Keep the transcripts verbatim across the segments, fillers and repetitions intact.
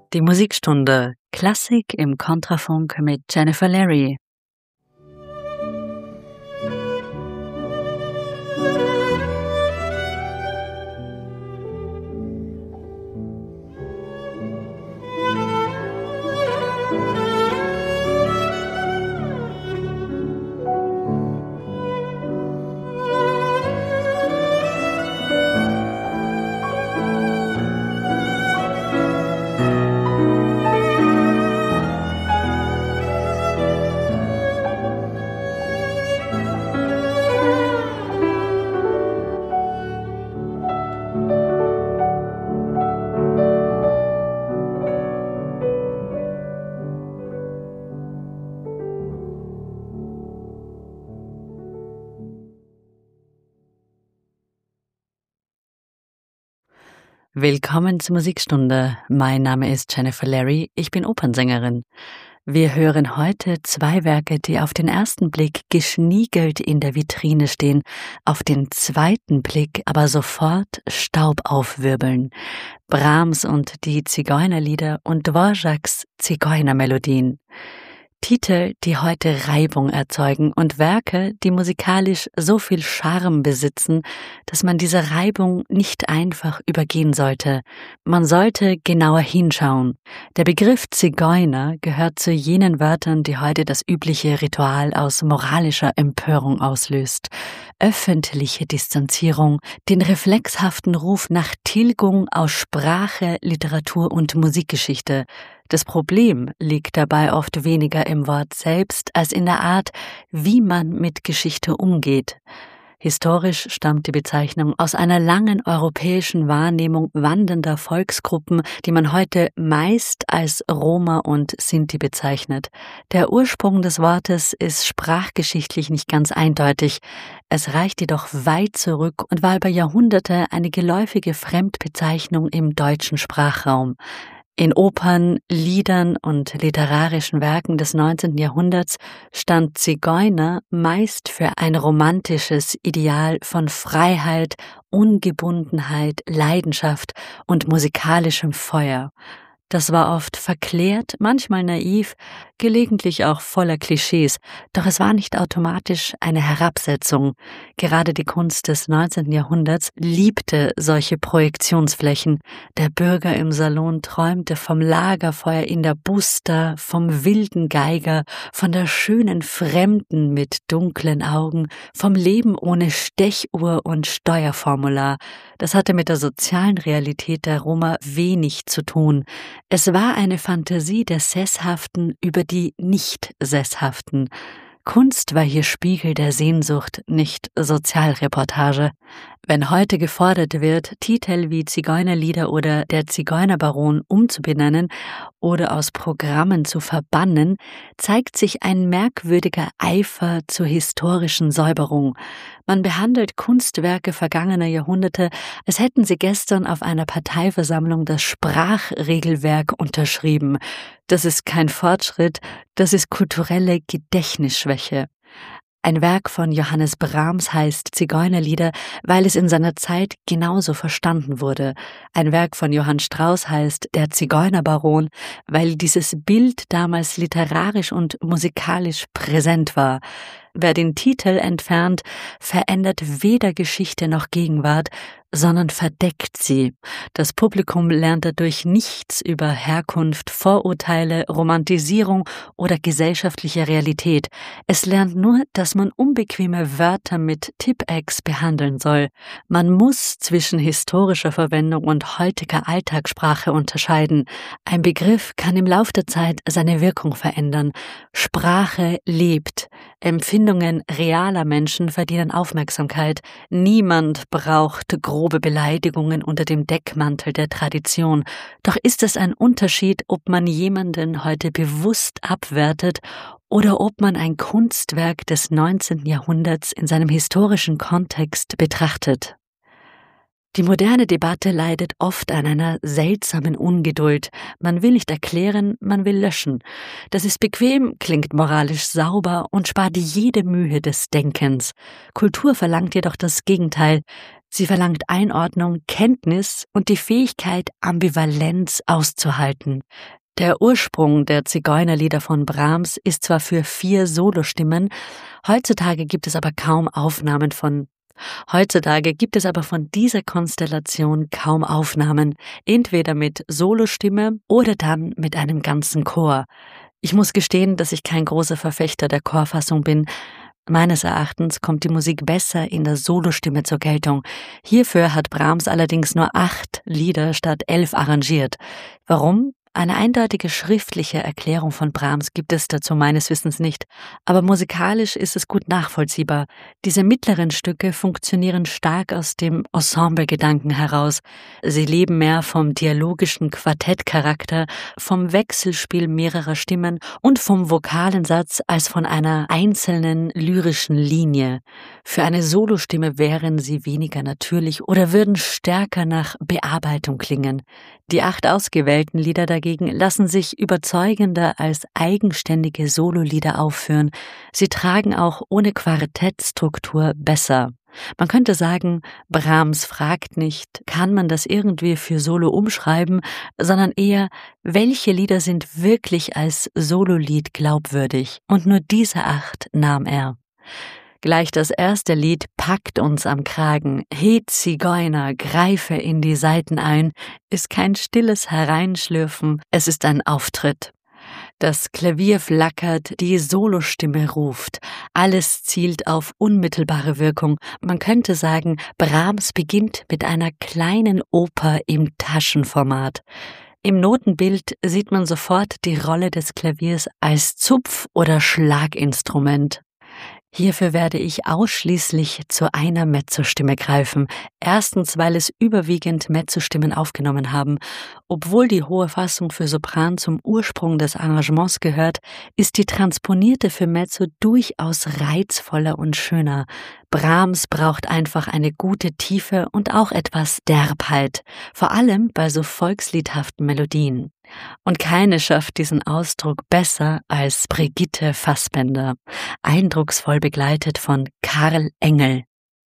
Die Musikstunde Klassik im Kontrafunk mit Jennifer Larry. Willkommen zur Musikstunde. Mein Name ist Jennifer Larry, ich bin Opernsängerin. Wir hören heute zwei Werke, die auf den ersten Blick geschniegelt in der Vitrine stehen, auf den zweiten Blick aber sofort Staub aufwirbeln. Brahms und die Zigeunerlieder und Dvořáks Zigeunermelodien. Titel, die heute Reibung erzeugen und Werke, die musikalisch so viel Charme besitzen, dass man diese Reibung nicht einfach übergehen sollte. Man sollte genauer hinschauen. Der Begriff Zigeuner gehört zu jenen Wörtern, die heute das übliche Ritual aus moralischer Empörung auslöst. Öffentliche Distanzierung, den reflexhaften Ruf nach Tilgung aus Sprache, Literatur und Musikgeschichte. Das Problem liegt dabei oft weniger im Wort selbst als in der Art, wie man mit Geschichte umgeht. Historisch stammt die Bezeichnung aus einer langen europäischen Wahrnehmung wandernder Volksgruppen, die man heute meist als Roma und Sinti bezeichnet. Der Ursprung des Wortes ist sprachgeschichtlich nicht ganz eindeutig. Es reicht jedoch weit zurück und war über Jahrhunderte eine geläufige Fremdbezeichnung im deutschen Sprachraum. In Opern, Liedern und literarischen Werken des neunzehnten Jahrhunderts stand Zigeuner meist für ein romantisches Ideal von Freiheit, Ungebundenheit, Leidenschaft und musikalischem Feuer. Das war oft verklärt, manchmal naiv, gelegentlich auch voller Klischees, doch es war nicht automatisch eine Herabsetzung. Gerade die Kunst des neunzehnten Jahrhunderts liebte solche Projektionsflächen. Der Bürger im Salon träumte vom Lagerfeuer in der Busta, vom wilden Geiger, von der schönen Fremden mit dunklen Augen, vom Leben ohne Stechuhr und Steuerformular. Das hatte mit der sozialen Realität der Roma wenig zu tun. Es war eine Fantasie der Sesshaften über die Nicht-Sesshaften. Kunst war hier Spiegel der Sehnsucht, nicht Sozialreportage. Wenn heute gefordert wird, Titel wie Zigeunerlieder oder Der Zigeunerbaron umzubenennen oder aus Programmen zu verbannen, zeigt sich ein merkwürdiger Eifer zur historischen Säuberung. Man behandelt Kunstwerke vergangener Jahrhunderte, als hätten sie gestern auf einer Parteiversammlung das Sprachregelwerk unterschrieben. Das ist kein Fortschritt, das ist kulturelle Gedächtnisschwäche. Ein Werk von Johannes Brahms heißt Zigeunerlieder, weil es in seiner Zeit genauso verstanden wurde. Ein Werk von Johann Strauss heißt Der Zigeunerbaron, weil dieses Bild damals literarisch und musikalisch präsent war. Wer den Titel entfernt, verändert weder Geschichte noch Gegenwart, sondern verdeckt sie. Das Publikum lernt dadurch nichts über Herkunft, Vorurteile, Romantisierung oder gesellschaftliche Realität. Es lernt nur, dass man unbequeme Wörter mit Tippex behandeln soll. Man muss zwischen historischer Verwendung und heutiger Alltagssprache unterscheiden. Ein Begriff kann im Lauf der Zeit seine Wirkung verändern. Sprache lebt. Empfindungen realer Menschen verdienen Aufmerksamkeit. Niemand braucht grobe Beleidigungen unter dem Deckmantel der Tradition. Doch ist es ein Unterschied, ob man jemanden heute bewusst abwertet oder ob man ein Kunstwerk des neunzehnten Jahrhunderts in seinem historischen Kontext betrachtet. Die moderne Debatte leidet oft an einer seltsamen Ungeduld. Man will nicht erklären, man will löschen. Das ist bequem, klingt moralisch sauber und spart jede Mühe des Denkens. Kultur verlangt jedoch das Gegenteil. Sie verlangt Einordnung, Kenntnis und die Fähigkeit, Ambivalenz auszuhalten. Der Ursprung der Zigeunerlieder von Brahms ist zwar für vier Solostimmen, heutzutage gibt es aber kaum Aufnahmen von Heutzutage gibt es aber von dieser Konstellation kaum Aufnahmen, entweder mit Solostimme oder dann mit einem ganzen Chor. Ich muss gestehen, dass ich kein großer Verfechter der Chorfassung bin. Meines Erachtens kommt die Musik besser in der Solostimme zur Geltung. Hierfür hat Brahms allerdings nur acht Lieder statt elf arrangiert. Warum? Eine eindeutige schriftliche Erklärung von Brahms gibt es dazu meines Wissens nicht, aber musikalisch ist es gut nachvollziehbar. Diese mittleren Stücke funktionieren stark aus dem Ensemble-Gedanken heraus. Sie leben mehr vom dialogischen Quartettcharakter, vom Wechselspiel mehrerer Stimmen und vom vokalen Satz als von einer einzelnen lyrischen Linie. Für eine Solostimme wären sie weniger natürlich oder würden stärker nach Bearbeitung klingen. Die acht ausgewählten Lieder dagegen lassen sich überzeugender als eigenständige Sololieder aufführen. Sie tragen auch ohne Quartettstruktur besser. Man könnte sagen, Brahms fragt nicht, kann man das irgendwie für Solo umschreiben, sondern eher, welche Lieder sind wirklich als Sololied glaubwürdig? Und nur diese acht nahm er. Gleich das erste Lied packt uns am Kragen. He Zigeuner, greife in die Saiten ein, ist kein stilles Hereinschlürfen, es ist ein Auftritt. Das Klavier flackert, die Solostimme ruft. Alles zielt auf unmittelbare Wirkung. Man könnte sagen, Brahms beginnt mit einer kleinen Oper im Taschenformat. Im Notenbild sieht man sofort die Rolle des Klaviers als Zupf- oder Schlaginstrument. Hierfür werde ich ausschließlich zu einer Mezzostimme greifen. Erstens, weil es überwiegend Mezzostimmen aufgenommen haben. Obwohl die hohe Fassung für Sopran zum Ursprung des Arrangements gehört, ist die transponierte für Mezzo durchaus reizvoller und schöner. Brahms braucht einfach eine gute Tiefe und auch etwas Derbheit, vor allem bei so volksliedhaften Melodien. Und keine schafft diesen Ausdruck besser als Brigitte Fassbender, eindrucksvoll begleitet von Karl Engel.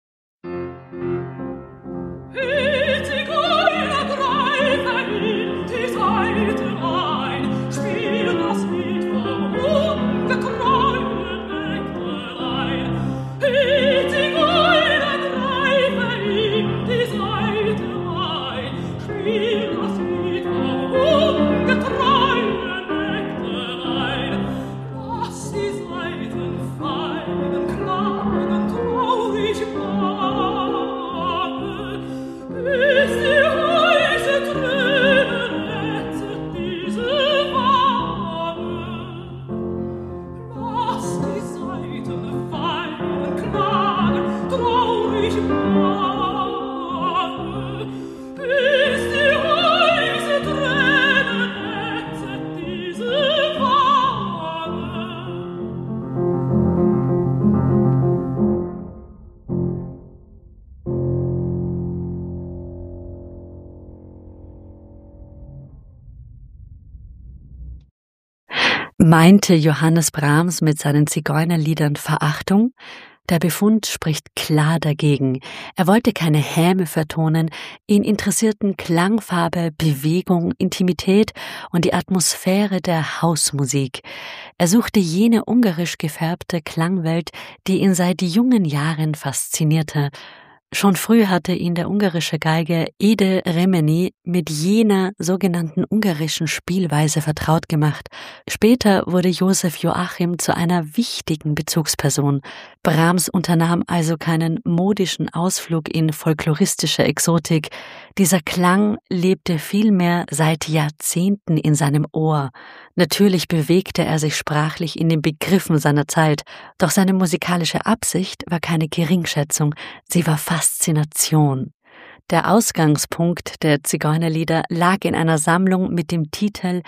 Meinte Johannes Brahms mit seinen Zigeunerliedern Verachtung? Der Befund spricht klar dagegen. Er wollte keine Häme vertonen, ihn interessierten Klangfarbe, Bewegung, Intimität und die Atmosphäre der Hausmusik. Er suchte jene ungarisch gefärbte Klangwelt, die ihn seit jungen Jahren faszinierte. Schon früh hatte ihn der ungarische Geiger Ede Remeni mit jener sogenannten ungarischen Spielweise vertraut gemacht. Später wurde Josef Joachim zu einer wichtigen Bezugsperson. Brahms unternahm also keinen modischen Ausflug in folkloristische Exotik. Dieser Klang lebte vielmehr seit Jahrzehnten in seinem Ohr. Natürlich bewegte er sich sprachlich in den Begriffen seiner Zeit, doch seine musikalische Absicht war keine Geringschätzung, sie war Faszination. Der Ausgangspunkt der Zigeunerlieder lag in einer Sammlung mit dem Titel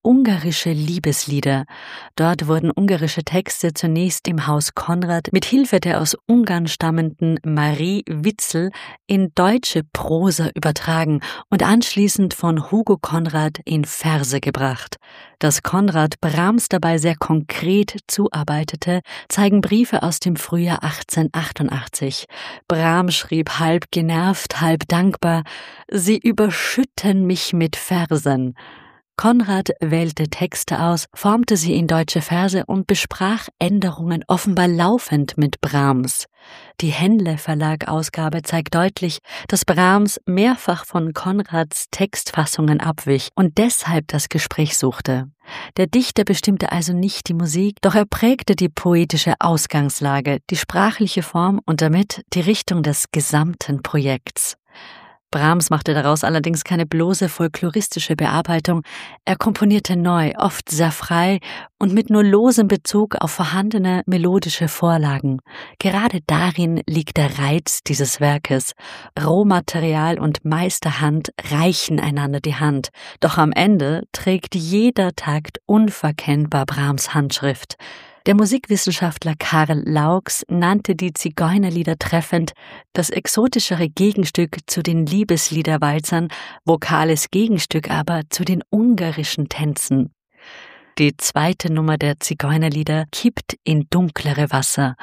ungarische Liebeslieder. Dort wurden ungarische Texte zunächst im Haus Konrad mit Hilfe der aus Ungarn stammenden Marie Witzel in deutsche Prosa übertragen und anschließend von Hugo Konrad in Verse gebracht. Dass Konrad Brahms dabei sehr konkret zuarbeitete, zeigen Briefe aus dem Frühjahr achtzehnhundertachtundachtzig. Brahms schrieb halb genervt, halb dankbar: »Sie überschütten mich mit Versen.« Konrad wählte Texte aus, formte sie in deutsche Verse und besprach Änderungen offenbar laufend mit Brahms. Die Henle-Verlag-Ausgabe zeigt deutlich, dass Brahms mehrfach von Konrads Textfassungen abwich und deshalb das Gespräch suchte. Der Dichter bestimmte also nicht die Musik, doch er prägte die poetische Ausgangslage, die sprachliche Form und damit die Richtung des gesamten Projekts. Brahms machte daraus allerdings keine bloße folkloristische Bearbeitung. Er komponierte neu, oft sehr frei und mit nur losem Bezug auf vorhandene melodische Vorlagen. Gerade darin liegt der Reiz dieses Werkes. Rohmaterial und Meisterhand reichen einander die Hand, doch am Ende trägt jeder Takt unverkennbar Brahms Handschrift. Der Musikwissenschaftler Karl Laux nannte die Zigeunerlieder treffend das exotischere Gegenstück zu den Liebesliederwalzern, vokales Gegenstück aber zu den ungarischen Tänzen. Die zweite Nummer der Zigeunerlieder kippt in dunklere Wasser.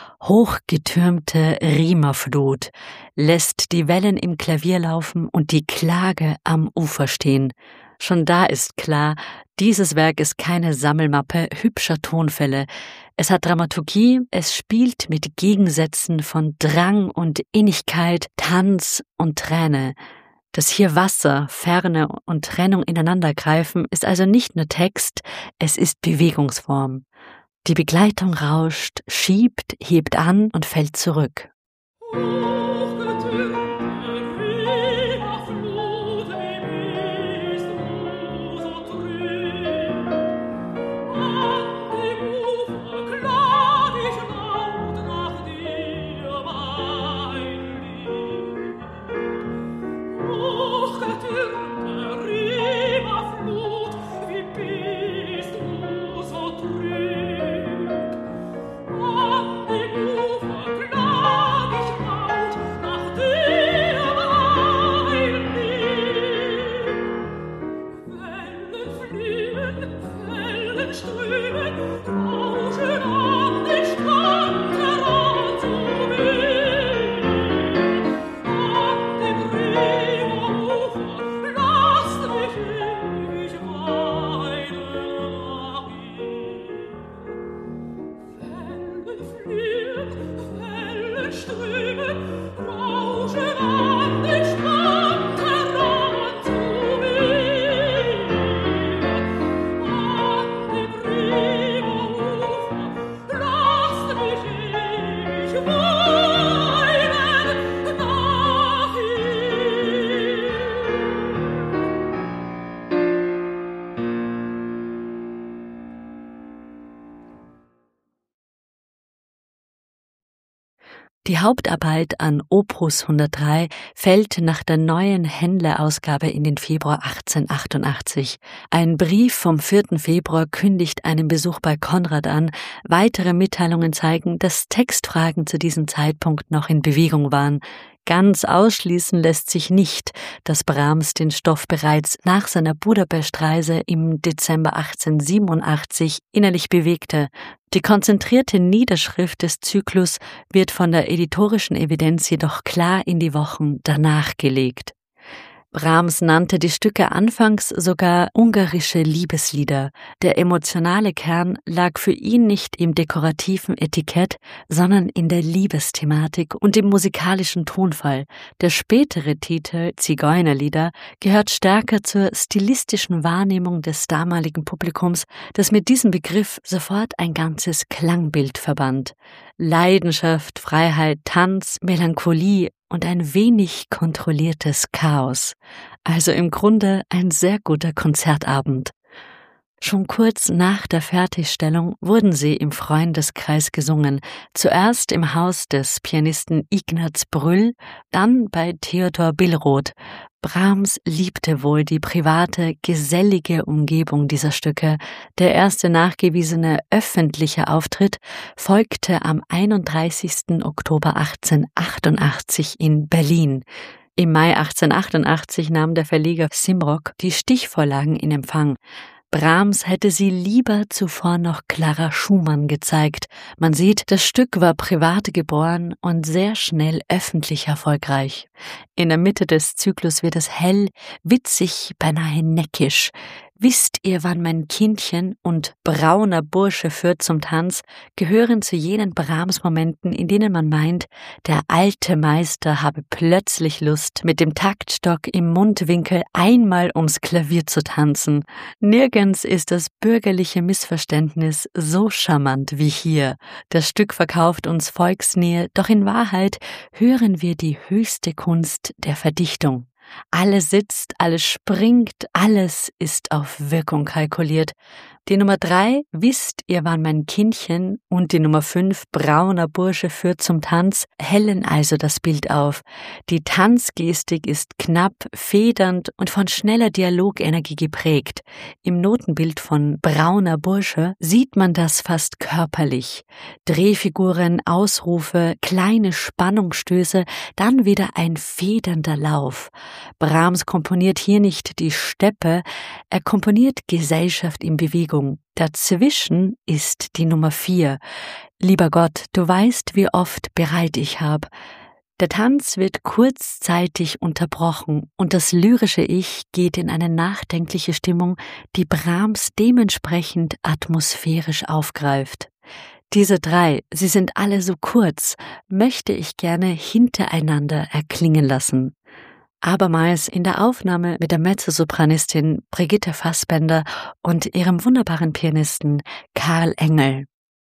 Hochgetürmte Riemerflut lässt die Wellen im Klavier laufen und die Klage am Ufer stehen. Schon da ist klar, dieses Werk ist keine Sammelmappe hübscher Tonfälle. Es hat Dramaturgie, es spielt mit Gegensätzen von Drang und Innigkeit, Tanz und Träne. Dass hier Wasser, Ferne und Trennung ineinandergreifen, ist also nicht nur Text, es ist Bewegungsform. Die Begleitung rauscht, schiebt, hebt an und fällt zurück. Die Hauptarbeit an Opus hundertdrei fällt nach der neuen Henle-Ausgabe in den Februar achtzehnhundertachtundachtzig. Ein Brief vom vierten Februar kündigt einen Besuch bei Konrad an. Weitere Mitteilungen zeigen, dass Textfragen zu diesem Zeitpunkt noch in Bewegung waren. Ganz ausschließen lässt sich nicht, dass Brahms den Stoff bereits nach seiner Budapest-Reise im Dezember achtzehnhundertsiebenundachtzig innerlich bewegte. Die konzentrierte Niederschrift des Zyklus wird von der editorischen Evidenz jedoch klar in die Wochen danach gelegt. Brahms nannte die Stücke anfangs sogar ungarische Liebeslieder. Der emotionale Kern lag für ihn nicht im dekorativen Etikett, sondern in der Liebesthematik und im musikalischen Tonfall. Der spätere Titel Zigeunerlieder gehört stärker zur stilistischen Wahrnehmung des damaligen Publikums, das mit diesem Begriff sofort ein ganzes Klangbild verband. Leidenschaft, Freiheit, Tanz, Melancholie und ein wenig kontrolliertes Chaos. Also im Grunde ein sehr guter Konzertabend. Schon kurz nach der Fertigstellung wurden sie im Freundeskreis gesungen, zuerst im Haus des Pianisten Ignaz Brüll, dann bei Theodor Billroth. Brahms liebte wohl die private, gesellige Umgebung dieser Stücke. Der erste nachgewiesene öffentliche Auftritt folgte am einunddreißigsten Oktober achtzehnhundertachtundachtzig in Berlin. Im Mai achtzehnhundertachtundachtzig nahm der Verleger Simrock die Stichvorlagen in Empfang. Brahms hätte sie lieber zuvor noch Clara Schumann gezeigt. Man sieht, das Stück war privat geboren und sehr schnell öffentlich erfolgreich. In der Mitte des Zyklus wird es hell, witzig, beinahe neckisch. Wisst ihr, wann mein Kindchen und brauner Bursche führt zum Tanz, gehören zu jenen Brahms-Momenten, in denen man meint, der alte Meister habe plötzlich Lust, mit dem Taktstock im Mundwinkel einmal ums Klavier zu tanzen. Nirgends ist das bürgerliche Missverständnis so charmant wie hier. Das Stück verkauft uns Volksnähe, doch in Wahrheit hören wir die höchste Kunst der Verdichtung. Alles sitzt, alles springt, alles ist auf Wirkung kalkuliert. Die Nummer drei, wisst ihr, wann mein Kindchen, und die Nummer fünf, brauner Bursche führt zum Tanz, hellen also das Bild auf. Die Tanzgestik ist knapp, federnd und von schneller Dialogenergie geprägt. Im Notenbild von brauner Bursche sieht man das fast körperlich. Drehfiguren, Ausrufe, kleine Spannungsstöße, dann wieder ein federnder Lauf. Brahms komponiert hier nicht die Steppe, er komponiert Gesellschaft in Bewegung. Dazwischen ist die Nummer vier. Lieber Gott, du weißt, wie oft bereit ich hab. Der Tanz wird kurzzeitig unterbrochen und das lyrische Ich geht in eine nachdenkliche Stimmung, die Brahms dementsprechend atmosphärisch aufgreift. Diese drei, sie sind alle so kurz, möchte ich gerne hintereinander erklingen lassen. Abermals in der Aufnahme mit der Mezzosopranistin Brigitte Fassbender und ihrem wunderbaren Pianisten Karl Engel.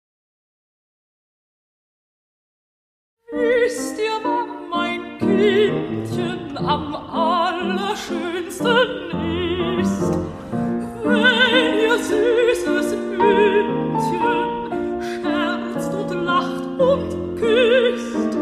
Wisst ihr, wann mein Kindchen am allerschönsten ist? Wenn ihr süßes Hündchen scherzt und lacht und küsst.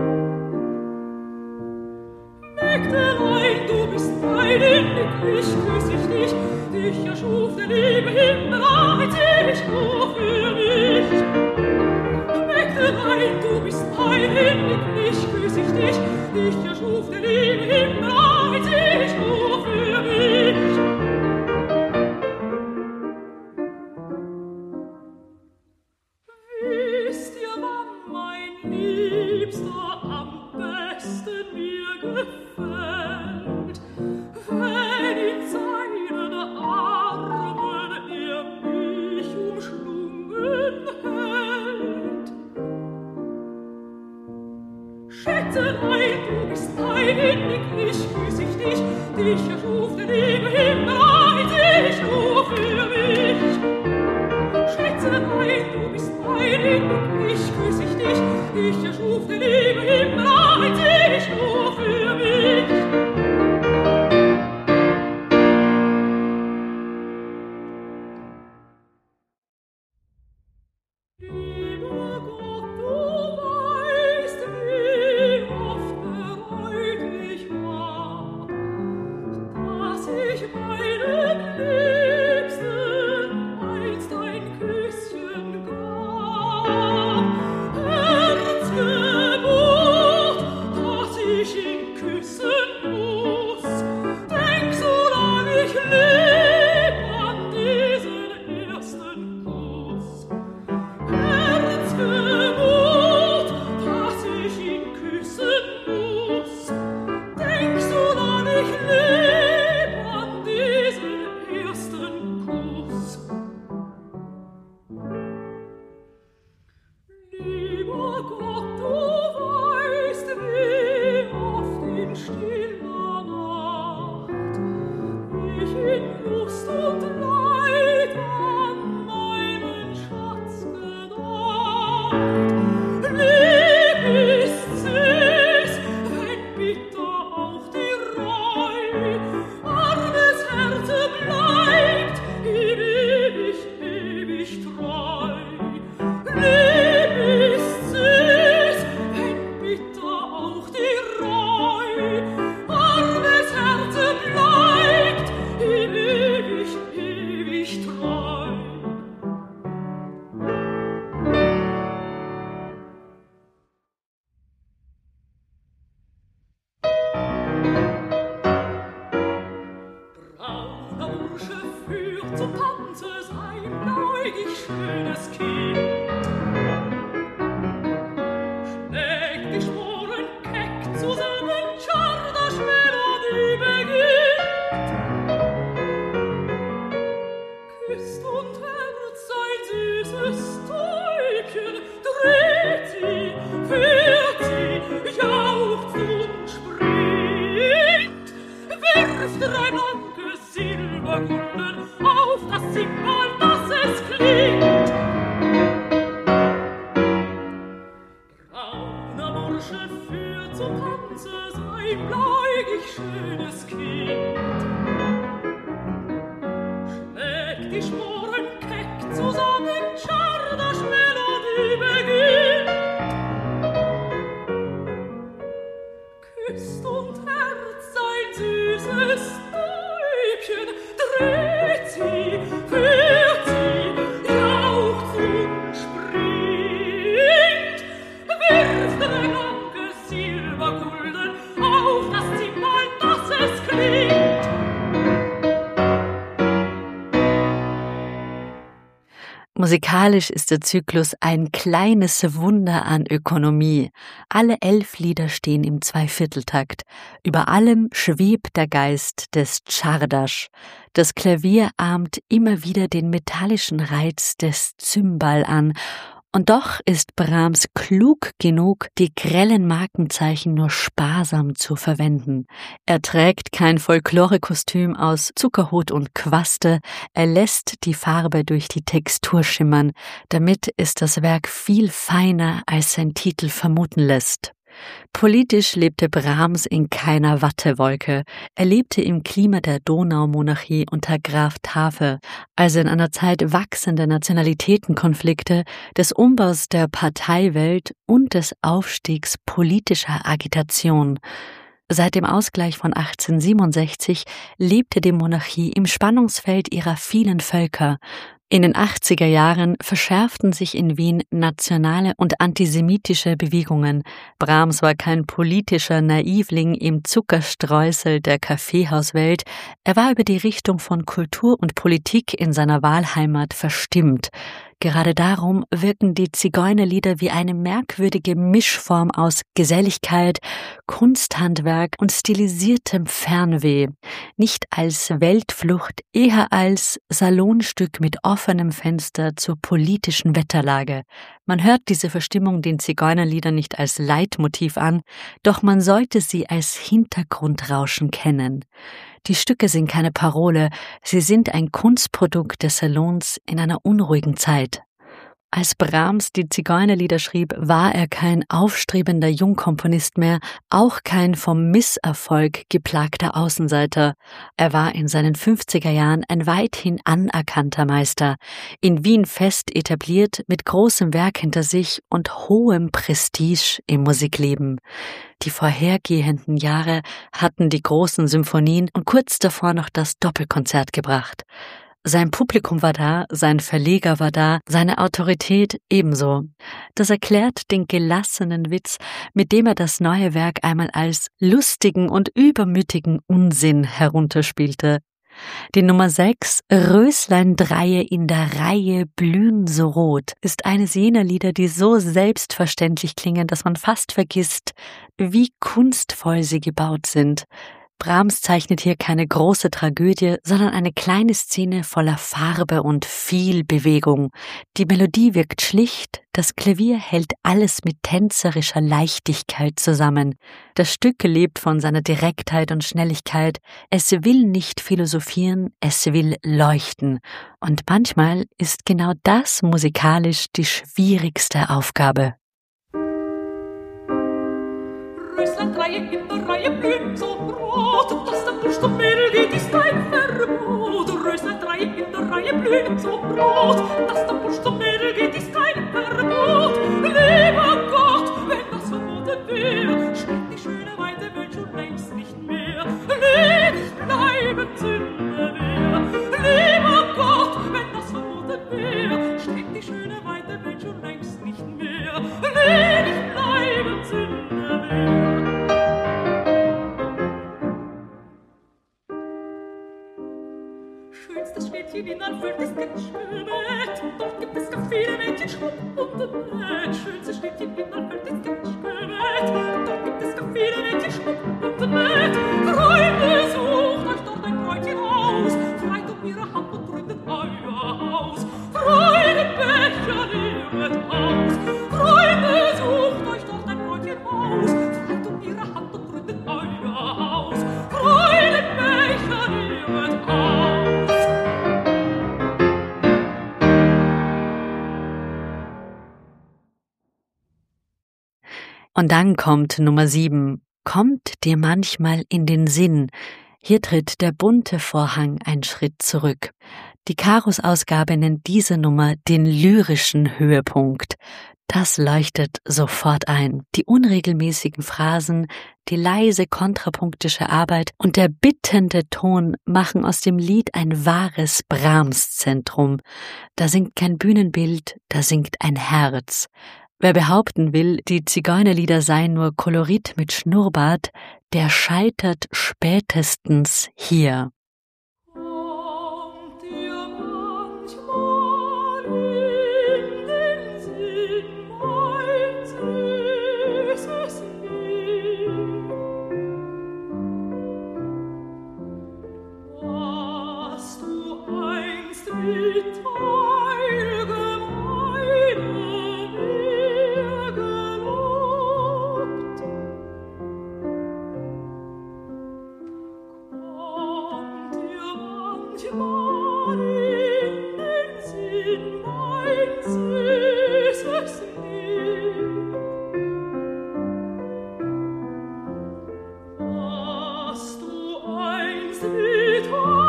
Mägdelein, du bist mein Innig, ich küss ich dich, dich erschuf der liebe Himmel, ich nur für mich. Mägdelein, du bist mein Innig, ich küss ich dich, dich erschuf der liebe Himmel, ich nur für mich. Wisst ihr, wann mein Liebster am besten mir gefällt, wenn in seinen Armen er mich umschlungen hält? Schätzelein, du bist mein Innig, ich küss ich dich, dich erschuf der liebe Himmel, ich nur für mich. Schätzelein, du bist mein Innig, ich küss ich dich, dich erschuf der liebe Himmel, ich nur für mich. Lieber Gott, du weißt, wie oft bereut ich war, dass ich meinem Liebsten einst ein Küsschen gab. Herzgeburt schönes Kind. Schlägt die Sporen keck zusammen, Czardasch Melodie beginnt. Küsst und Herz sein süßes Täubchen, dreht sie, führt sie, jauchzt und springt, wirft drei blanke Silberkunden auf das Zimbal, dass es klingt. Brauner Bursche führt zum Tanze sein bleigig schönes Kind. Schlägt die Sporen keck zusammen, Czardasch Melodie beginnt. Küsst und Herz sein süßes Täubchen, dreht sie, führt sie, jauchzt und springt, wirft drei blanke Silbergulden auf das Zimbal, dass es klingt. Musikalisch ist der Zyklus ein kleines Wunder an Ökonomie. Alle elf Lieder stehen im Zweivierteltakt. Über allem schwebt der Geist des Czardasch. Das Klavier ahmt immer wieder den metallischen Reiz des Cymbal an. Und doch ist Brahms klug genug, die grellen Markenzeichen nur sparsam zu verwenden. Er trägt kein Folklorekostüm aus Zuckerhut und Quaste, er lässt die Farbe durch die Textur schimmern. Damit ist das Werk viel feiner, als sein Titel vermuten lässt. Politisch lebte Brahms in keiner Wattewolke. Er lebte im Klima der Donaumonarchie unter Graf Tafe, also in einer Zeit wachsender Nationalitätenkonflikte, des Umbaus der Parteiwelt und des Aufstiegs politischer Agitation. Seit dem Ausgleich von achtzehnhundertsiebenundsechzig lebte die Monarchie im Spannungsfeld ihrer vielen Völker. In den achtziger Jahren verschärften sich in Wien nationale und antisemitische Bewegungen. Brahms war kein politischer Naivling im Zuckerstreusel der Kaffeehauswelt. Er war über die Richtung von Kultur und Politik in seiner Wahlheimat verstimmt. Gerade darum wirken die Zigeunerlieder wie eine merkwürdige Mischform aus Geselligkeit, Kunsthandwerk und stilisiertem Fernweh. Nicht als Weltflucht, eher als Salonstück mit offenem Fenster zur politischen Wetterlage. Man hört diese Verstimmung den Zigeunerliedern nicht als Leitmotiv an, doch man sollte sie als Hintergrundrauschen kennen. Die Stücke sind keine Parole, sie sind ein Kunstprodukt des Salons in einer unruhigen Zeit. Als Brahms die Zigeunerlieder schrieb, war er kein aufstrebender Jungkomponist mehr, auch kein vom Misserfolg geplagter Außenseiter. Er war in seinen fünfziger Jahren ein weithin anerkannter Meister, in Wien fest etabliert, mit großem Werk hinter sich und hohem Prestige im Musikleben. Die vorhergehenden Jahre hatten die großen Symphonien und kurz davor noch das Doppelkonzert gebracht. Sein Publikum war da, sein Verleger war da, seine Autorität ebenso. Das erklärt den gelassenen Witz, mit dem er das neue Werk einmal als lustigen und übermütigen Unsinn herunterspielte. Die Nummer sechs, Röslein-Dreie in der Reihe blühen so rot, ist eines jener Lieder, die so selbstverständlich klingen, dass man fast vergisst, wie kunstvoll sie gebaut sind. Brahms zeichnet hier keine große Tragödie, sondern eine kleine Szene voller Farbe und viel Bewegung. Die Melodie wirkt schlicht, das Klavier hält alles mit tänzerischer Leichtigkeit zusammen. Das Stück lebt von seiner Direktheit und Schnelligkeit. Es will nicht philosophieren, es will leuchten. Und manchmal ist genau das musikalisch die schwierigste Aufgabe. Röslein-Dreie in der Reihe blühen so rot, dass der Bursch zum Mädel geht, ist kein Verbot. Röslein-Dreie in der Reihe blühen so rot, dass der Bursch zum Mädel geht, ist kein Verbot. Lieber Gott, wenn das verboten wär, steht die schöne weite Welt schon längst nicht mehr. Ledig bleiben Sünde wär. Lieber Gott, wenn das verboten wär, steht die schöne weite Welt schon längst nicht mehr. Ledig bleiben Sünde wär. Schönstes Städtchen in Alfeld ist kein Schönheit, dort gibt es gar viele viele Mädchen schmuck und nett. Freunde, sucht euch dort ein Bräutchen aus, freit um ihre Hand und gründet euer Haus. Freunde, Becher, nehmet aus, Freunde, sucht euch dort ein Bräutchen aus, freit um ihre Hand und gründet euer Haus. Freunde, Becher, nehmet aus. Und dann kommt Nummer sieben. Kommt dir manchmal in den Sinn? Hier tritt der bunte Vorhang einen Schritt zurück. Die Karus-Ausgabe nennt diese Nummer den lyrischen Höhepunkt. Das leuchtet sofort ein. Die unregelmäßigen Phrasen, die leise kontrapunktische Arbeit und der bittende Ton machen aus dem Lied ein wahres Brahms-Zentrum. Da singt kein Bühnenbild, da singt ein Herz. Wer behaupten will, die Zigeunerlieder seien nur Kolorit mit Schnurrbart, der scheitert spätestens hier. Kommt ihr manchmal in den Sinn, mein süßes Lied, was du einst mit Teil gemeine mir gelobt? Kommt ihr manchmal in den Sinn, mein süßes Lied, was du einst mit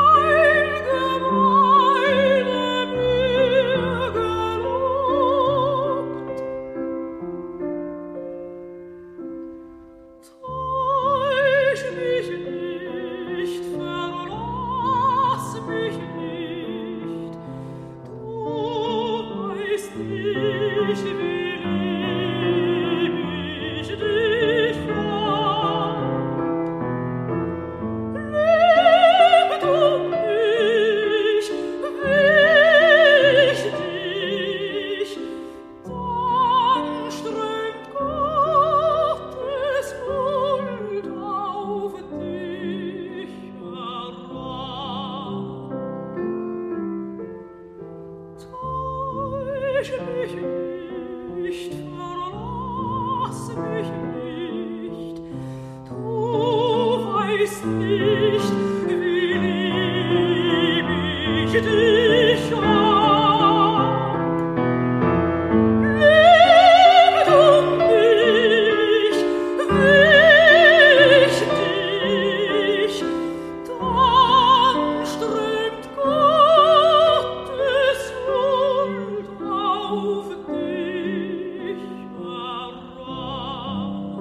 Allgemeine mir gelobt? Täusch mich nicht, verlass mich nicht, du weißt nicht, wie lieb ich dich hab. Lebe du mich, wie ich dich, dann strömt Gottes Huld auf dich herab. Täusch mich nicht, verlass mich nicht, du weißt nicht, wie lieb ich dich hab. Lebe du mich, wie ich dich, dann strömt Gottes Huld auf dich herab.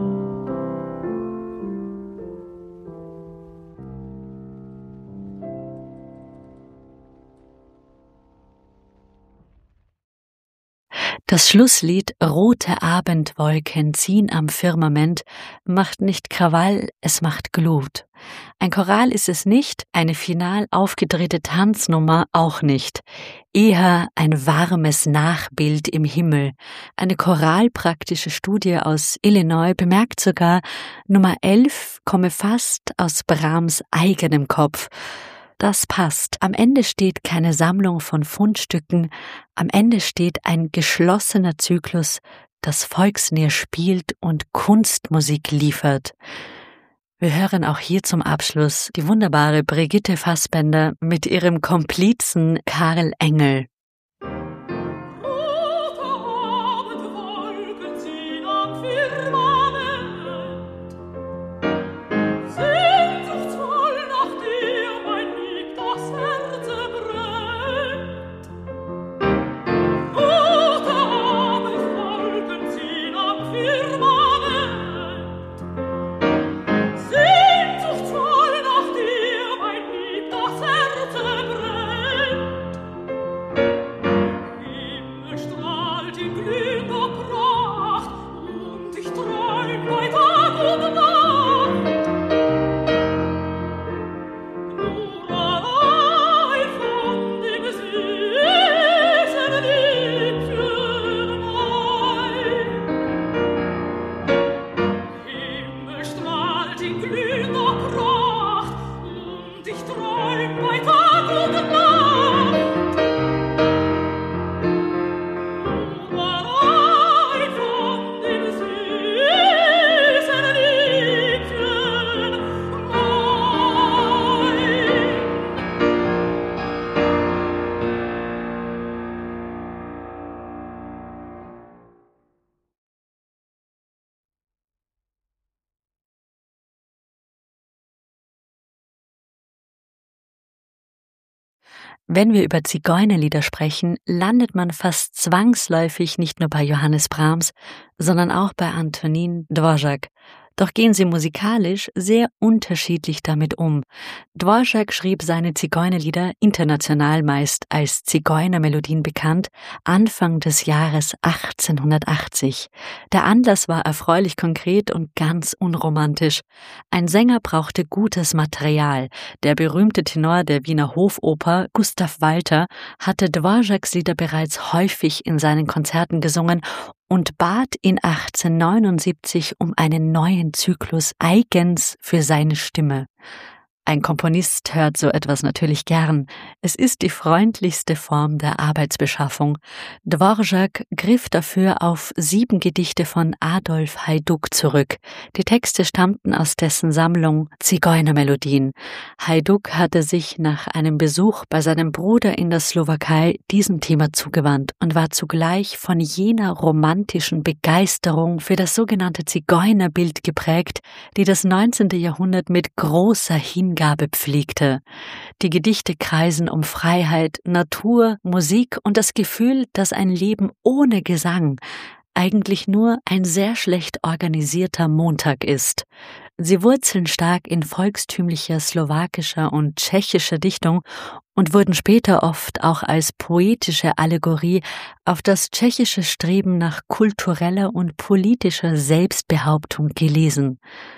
Das Schlusslied Rote Abendwolken ziehen am Firmament macht nicht Krawall, es macht Glut. Ein Choral ist es nicht, eine final aufgedrehte Tanznummer auch nicht. Eher ein warmes Nachbild im Himmel. Eine choralpraktische Studie aus Illinois bemerkt sogar, Nummer elf komme fast aus Brahms eigenem Kopf. Das passt. Am Ende steht keine Sammlung von Fundstücken, am Ende steht ein geschlossener Zyklus, das volksnäher spielt und Kunstmusik liefert. Wir hören auch hier zum Abschluss die wunderbare Brigitte Fassbender mit ihrem Komplizen Karl Engel. Rote Abendwolken ziehen am Firmament, sehnsuchtsvoll nach dir, mein Lieb, das Herze brennt. Rote Abendwolken ziehen am Firmament, sehnsuchtsvoll nach dir, mein Lieb, das Herze brennt. in glühender Pracht, und ich träum bei Tag und Nacht. Allein von den süßen Liebchen mein. Wenn wir über Zigeunerlieder sprechen, landet man fast zwangsläufig nicht nur bei Johannes Brahms, sondern auch bei Antonín Dvořák. Doch gehen sie musikalisch sehr unterschiedlich damit um. Dvořák schrieb seine Zigeunerlieder, international meist als Zigeunermelodien bekannt, Anfang des Jahres achtzehnhundertachtzig. Der Anlass war erfreulich konkret und ganz unromantisch. Ein Sänger brauchte gutes Material. Der berühmte Tenor der Wiener Hofoper, Gustav Walter, hatte Dvořáks Lieder bereits häufig in seinen Konzerten gesungen und bat ihn achtzehnhundertneunundsiebzig um einen neuen Zyklus eigens für seine Stimme. Ein Komponist hört so etwas natürlich gern. Es ist die freundlichste Form der Arbeitsbeschaffung. Dvořák griff dafür auf sieben Gedichte von Adolf Hajduk zurück. Die Texte stammten aus dessen Sammlung Zigeunermelodien. Hajduk hatte sich nach einem Besuch bei seinem Bruder in der Slowakei diesem Thema zugewandt und war zugleich von jener romantischen Begeisterung für das sogenannte Zigeunerbild geprägt, die das neunzehnte Jahrhundert mit großer Hingabe pflegte. Die Gedichte kreisen um Freiheit, Natur, Musik und das Gefühl, dass ein Leben ohne Gesang eigentlich nur ein sehr schlecht organisierter Montag ist. Sie wurzeln stark in volkstümlicher slowakischer und tschechischer Dichtung und wurden später oft auch als poetische Allegorie auf das tschechische Streben nach kultureller und politischer Selbstbehauptung gelesen.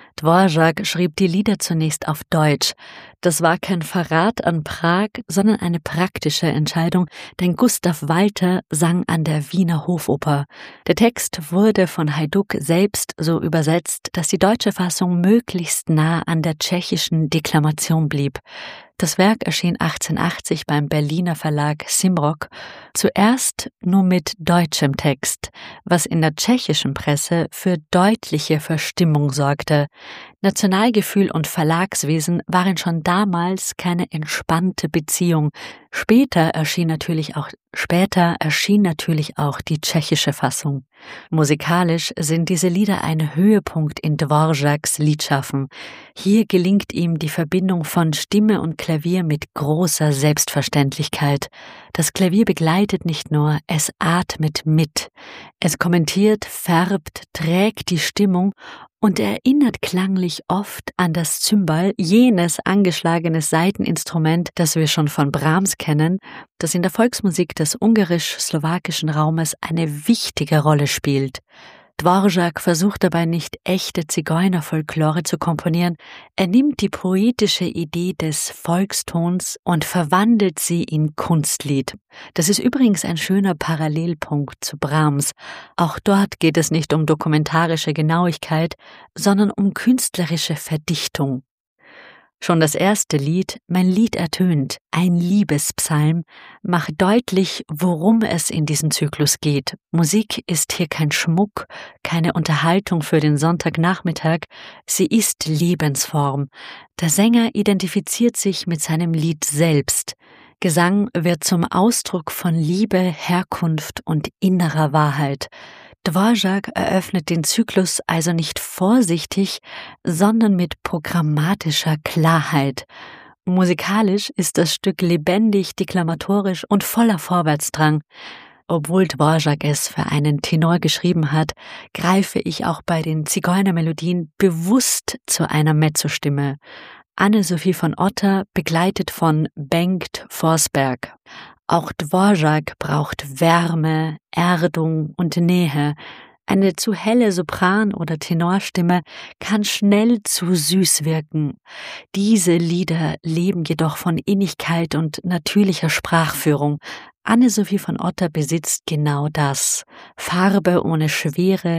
Dvořák schrieb die Lieder zunächst auf Deutsch. Das war kein Verrat an Prag, sondern eine praktische Entscheidung, denn Gustav Walter sang an der Wiener Hofoper. Der Text wurde von Hajduk selbst so übersetzt, dass die deutsche Fassung möglichst nah an der tschechischen Deklamation blieb. Das Werk erschien achtzehnhundertachtzig beim Berliner Verlag Simrock, zuerst nur mit deutschem Text, was in der tschechischen Presse für deutliche Verstimmung sorgte. Nationalgefühl und Verlagswesen waren schon damals keine entspannte Beziehung. Später erschien natürlich auch, später erschien natürlich auch die tschechische Fassung. Musikalisch sind diese Lieder ein Höhepunkt in Dvořáks Liedschaffen. Hier gelingt ihm die Verbindung von Stimme und Klavier mit großer Selbstverständlichkeit. Das Klavier begleitet nicht nur, es atmet mit. Es kommentiert, färbt, trägt die Stimmung und erinnert klanglich oft an das Cymbal, jenes angeschlagene Saiteninstrument, das wir schon von Brahms kennen, das in der Volksmusik des ungarisch-slowakischen Raumes eine wichtige Rolle spielt. Dvořák versucht dabei nicht echte Zigeunerfolklore zu komponieren, er nimmt die poetische Idee des Volkstons und verwandelt sie in Kunstlied. Das ist übrigens ein schöner Parallelpunkt zu Brahms. Auch dort geht es nicht um dokumentarische Genauigkeit, sondern um künstlerische Verdichtung. Schon das erste Lied, Mein Lied ertönt, ein Liebespsalm, macht deutlich, worum es in diesem Zyklus geht. Musik ist hier kein Schmuck, keine Unterhaltung für den Sonntagnachmittag, sie ist Lebensform. Der Sänger identifiziert sich mit seinem Lied selbst. Gesang wird zum Ausdruck von Liebe, Herkunft und innerer Wahrheit. Dvořák eröffnet den Zyklus also nicht vorsichtig, sondern mit programmatischer Klarheit. Musikalisch ist das Stück lebendig, deklamatorisch und voller Vorwärtsdrang. Obwohl Dvořák es für einen Tenor geschrieben hat, greife ich auch bei den Zigeunermelodien bewusst zu einer Mezzostimme. Anne-Sophie von Otter, begleitet von Bengt Forsberg. Auch Dvořák braucht Wärme, Erdung und Nähe. Eine zu helle Sopran- oder Tenorstimme kann schnell zu süß wirken. Diese Lieder leben jedoch von Innigkeit und natürlicher Sprachführung. Anne-Sophie von Otter besitzt genau das. Farbe ohne Schwere,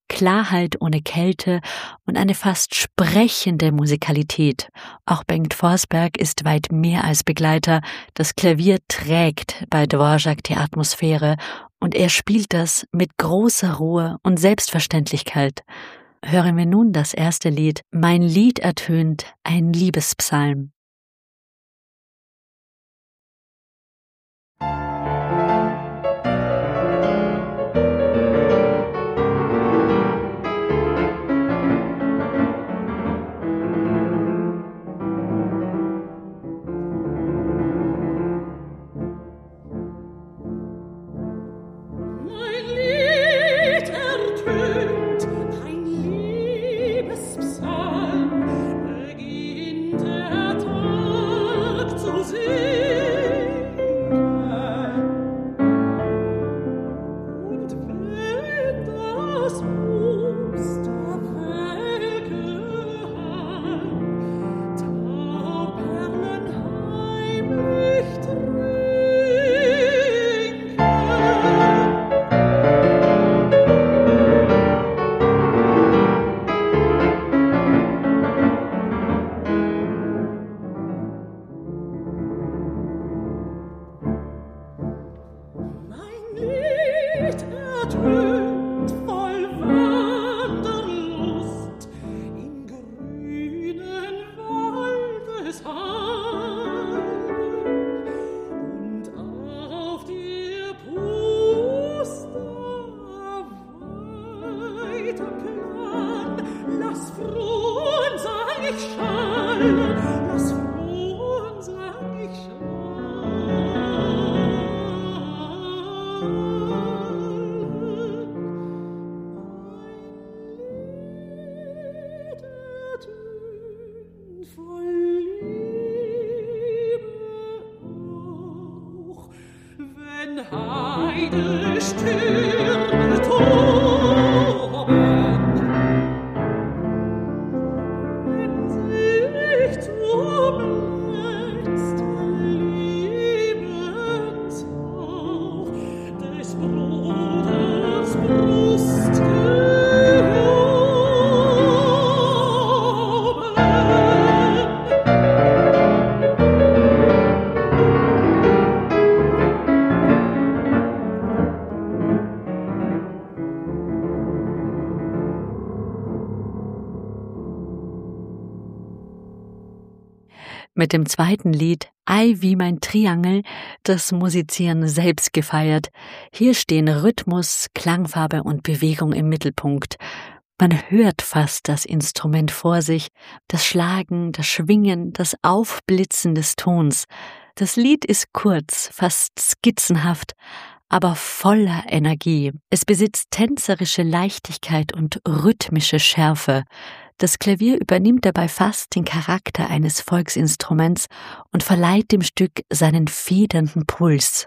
Klarheit ohne Kälte und eine fast sprechende Musikalität. Auch Bengt Forsberg ist weit mehr als Begleiter. Das Klavier trägt bei Dvorak die Atmosphäre und er spielt das mit großer Ruhe und Selbstverständlichkeit. Hören wir nun das erste Lied. Mein Lied ertönt ein Liebespsalm. Mit dem zweiten Lied Ei wie mein Triangel das Musizieren selbst gefeiert. Hier stehen Rhythmus, Klangfarbe und Bewegung im Mittelpunkt. Man hört fast das Instrument vor sich, das Schlagen, das Schwingen, das Aufblitzen des Tons. Das Lied ist kurz, fast skizzenhaft, aber voller Energie. Es besitzt tänzerische Leichtigkeit und rhythmische Schärfe. Das Klavier übernimmt dabei fast den Charakter eines Volksinstruments und verleiht dem Stück seinen federnden Puls.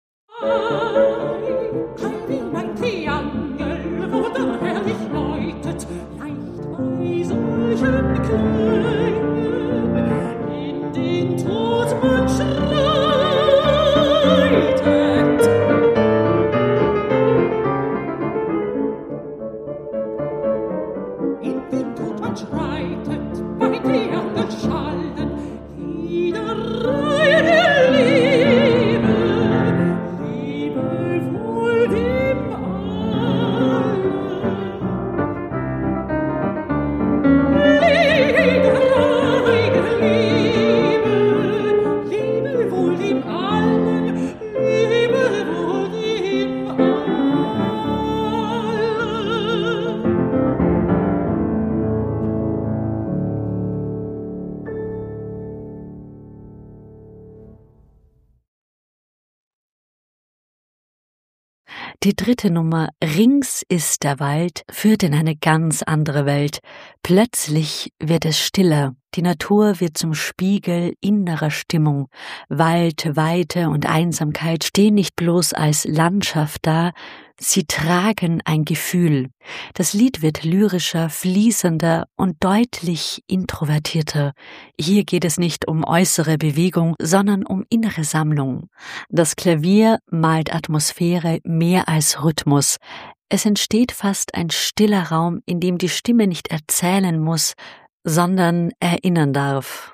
Die dritte Nummer, Rings ist der Wald, führt in eine ganz andere Welt. Plötzlich wird es stiller. Die Natur wird zum Spiegel innerer Stimmung. Wald, Weite und Einsamkeit stehen nicht bloß als Landschaft da, sie tragen ein Gefühl. Das Lied wird lyrischer, fließender und deutlich introvertierter. Hier geht es nicht um äußere Bewegung, sondern um innere Sammlung. Das Klavier malt Atmosphäre mehr als Rhythmus. Es entsteht fast ein stiller Raum, in dem die Stimme nicht erzählen muss, sondern erinnern darf.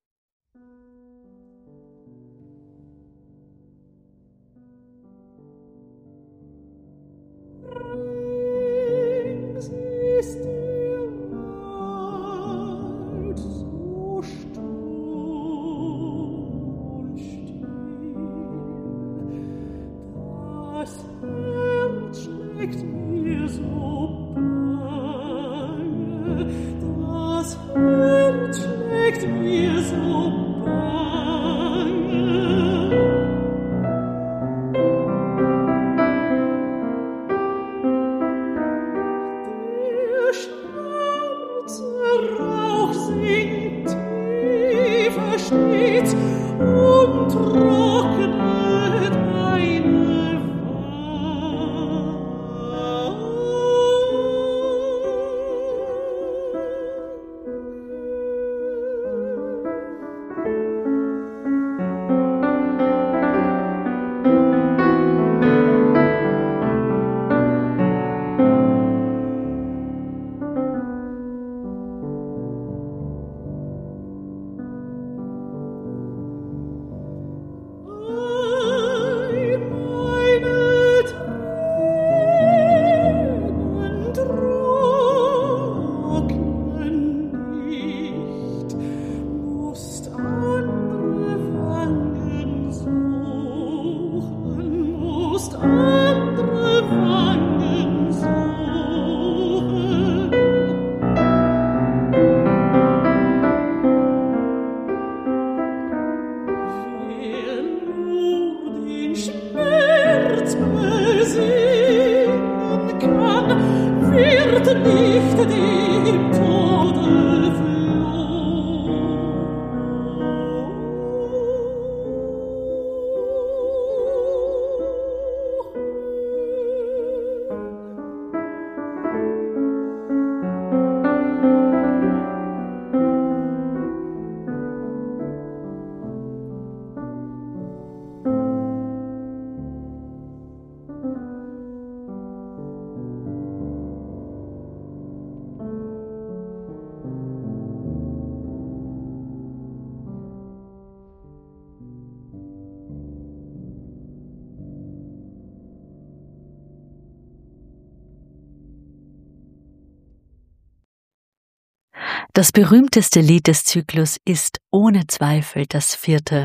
Das berühmteste Lied des Zyklus ist ohne Zweifel das vierte,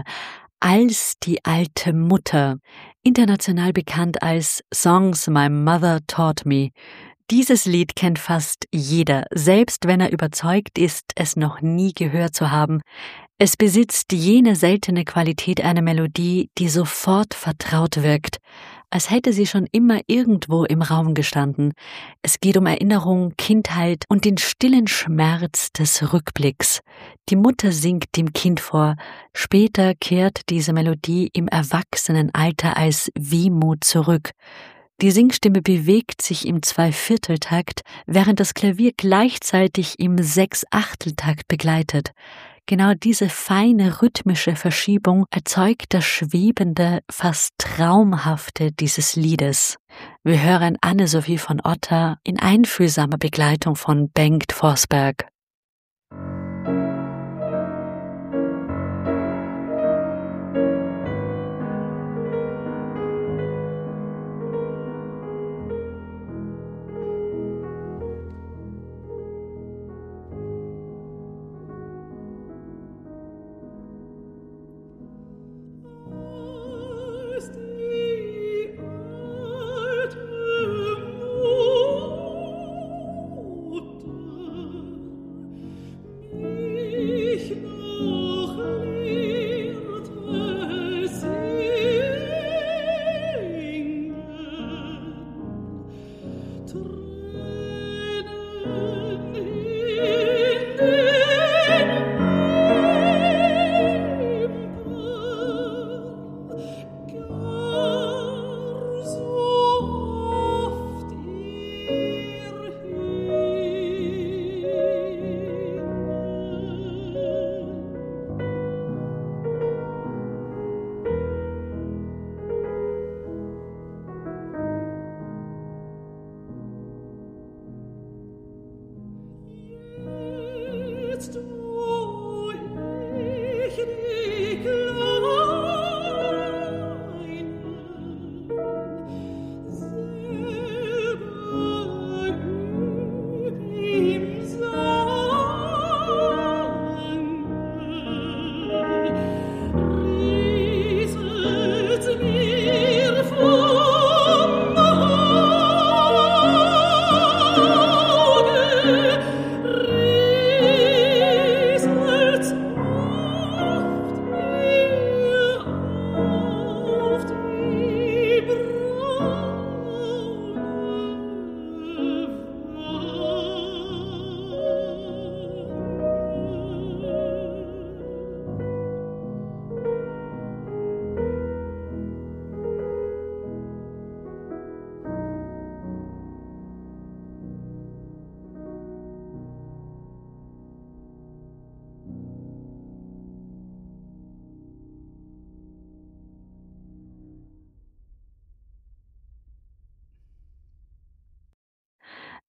Als die alte Mutter, international bekannt als Songs My Mother Taught Me. Dieses Lied kennt fast jeder, selbst wenn er überzeugt ist, es noch nie gehört zu haben. Es besitzt jene seltene Qualität einer Melodie, die sofort vertraut wirkt, als hätte sie schon immer irgendwo im Raum gestanden. Es geht um Erinnerung, Kindheit und den stillen Schmerz des Rückblicks. Die Mutter singt dem Kind vor, später kehrt diese Melodie im Erwachsenenalter als Wehmut zurück. Die Singstimme bewegt sich im Zweivierteltakt, während das Klavier gleichzeitig im Sechsachteltakt begleitet. Genau diese feine rhythmische Verschiebung erzeugt das Schwebende, fast Traumhafte dieses Liedes. Wir hören Anne-Sophie von Otter in einfühlsamer Begleitung von Bengt Forsberg.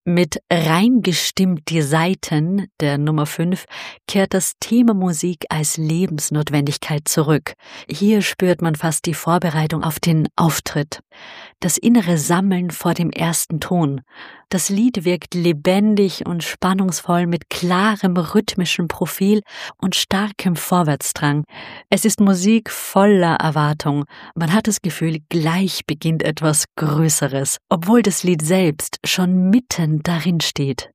Mit rein gestimmt die Saiten, der Nummer fünf, kehrt das Thema Musik als Lebensnotwendigkeit zurück. Hier spürt man fast die Vorbereitung auf den Auftritt. Das innere Sammeln vor dem ersten Ton. Das Lied wirkt lebendig und spannungsvoll mit klarem rhythmischem Profil und starkem Vorwärtsdrang. Es ist Musik voller Erwartung. Man hat das Gefühl, gleich beginnt etwas Größeres, obwohl das Lied selbst schon mitten darin steht.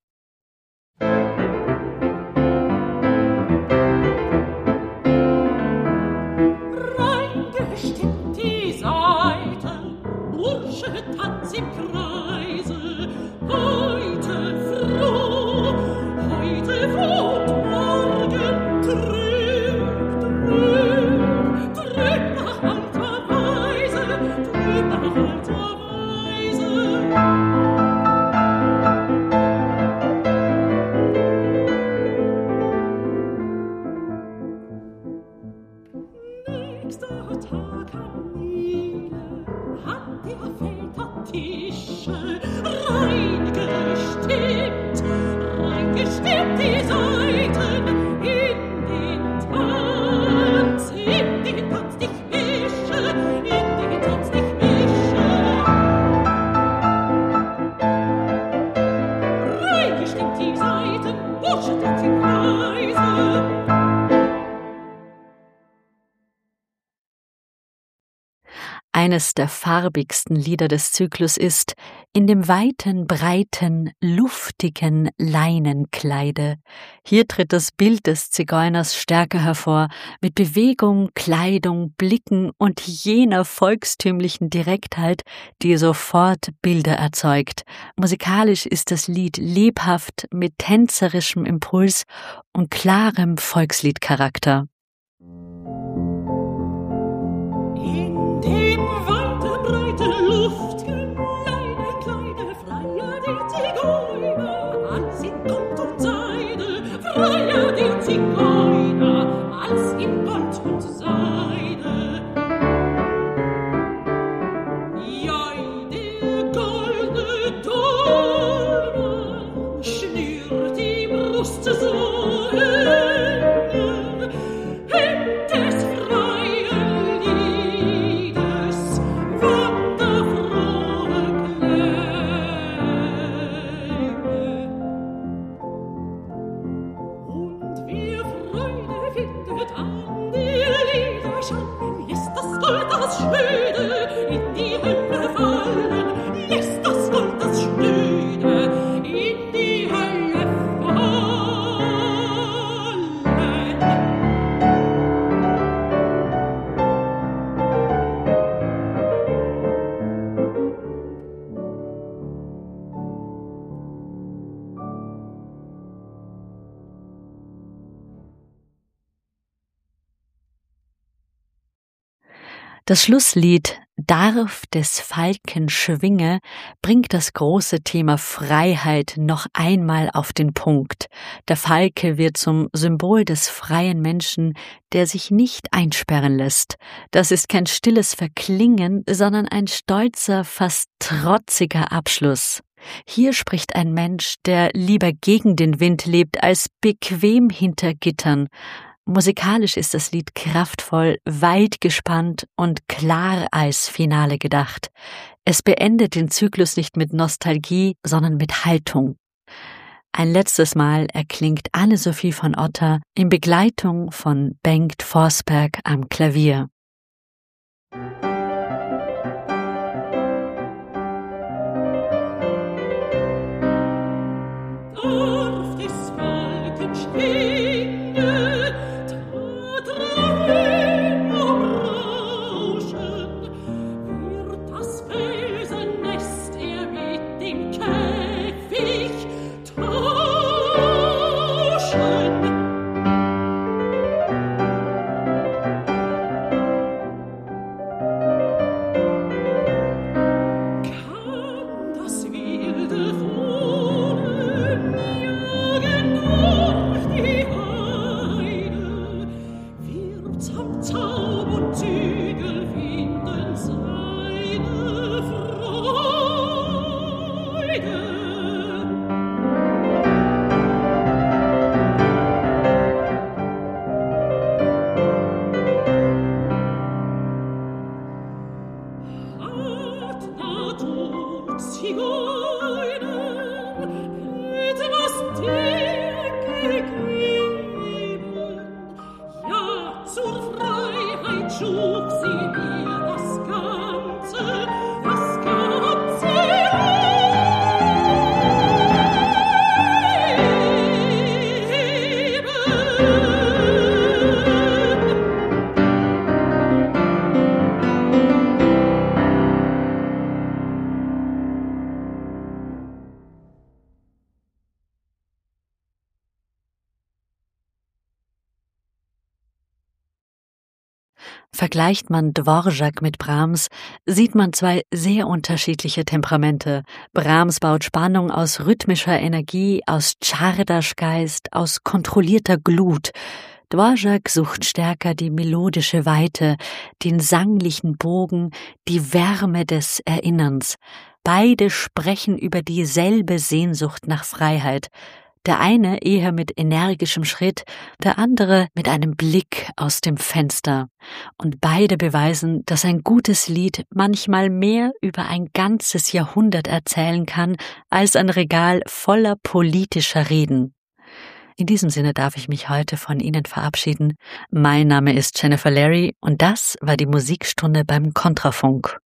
Reingestimmt die Saiten, Bursche tanzt im Kreise, heute froh, heute froh und morgen trüb, trüb, trüb nach alter Weise, trüb nach alter Weise. Nächster Tag am Nile hat der Väter Tische reingestimmt, reingestimmt die Saiten in den Tanz, in den Tanz dich mische, in den Tanz dich mische. Reingestimmt die Saiten, Bursche tanzt im Kreise. Eines der farbigsten Lieder des Zyklus ist »In dem weiten, breiten, luftigen Leinenkleide«. Hier tritt das Bild des Zigeuners stärker hervor, mit Bewegung, Kleidung, Blicken und jener volkstümlichen Direktheit, die sofort Bilder erzeugt. Musikalisch ist das Lied lebhaft, mit tänzerischem Impuls und klarem Volksliedcharakter. In weite, breite Luft, kleine, kleine Freier, die Zigeuner, alles in Gold und Seide, Freier, die Zigeuner, alles in Gold und Seide. Ja, der goldene Dorn schnürt die Brust so eng, hemmt des freien Liedes wunderfrohe Klänge. Und wer Freude findet an der Lieder Schalen, lässt das Gold, das Schnöde in die Hölle fallen, lässt das Gold, das Schnöde in die Hölle fallen. Das Schlusslied »Darf des Falken Schwinge« bringt das große Thema Freiheit noch einmal auf den Punkt. Der Falke wird zum Symbol des freien Menschen, der sich nicht einsperren lässt. Das ist kein stilles Verklingen, sondern ein stolzer, fast trotziger Abschluss. Hier spricht ein Mensch, der lieber gegen den Wind lebt, als bequem hinter Gittern. Musikalisch ist das Lied kraftvoll, weit gespannt und klar als Finale gedacht. Es beendet den Zyklus nicht mit Nostalgie, sondern mit Haltung. Ein letztes Mal erklingt Anne-Sophie von Otter in Begleitung von Bengt Forsberg am Klavier. Darf des Falken Schwinge, tat rein umrauschen, wird das böse Nest er mit dem Käfig tauschen. Vergleicht man Dvorak mit Brahms, sieht man zwei sehr unterschiedliche Temperamente. Brahms baut Spannung aus rhythmischer Energie, aus Czardasch-Geist, aus kontrollierter Glut. Dvorak sucht stärker die melodische Weite, den sanglichen Bogen, die Wärme des Erinnerns. Beide sprechen über dieselbe Sehnsucht nach Freiheit. Der eine eher mit energischem Schritt, der andere mit einem Blick aus dem Fenster. Und beide beweisen, dass ein gutes Lied manchmal mehr über ein ganzes Jahrhundert erzählen kann, als ein Regal voller politischer Reden. In diesem Sinne darf ich mich heute von Ihnen verabschieden. Mein Name ist Jennifer Larry und das war die Musikstunde beim Kontrafunk.